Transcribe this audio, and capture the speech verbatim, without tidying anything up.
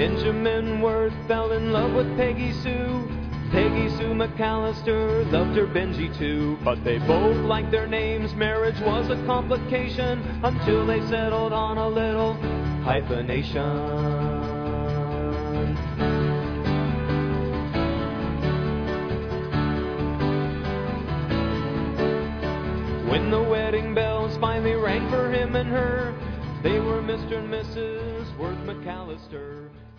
Benjamin Worth fell in love with Peggy Sue. Peggy Sue McAllister loved her Benji too. But they both liked their names. Marriage was a complication until they settled on a little hyphenation. When the wedding bells finally rang for him and her, they were Mister and Missus Worth McAllister.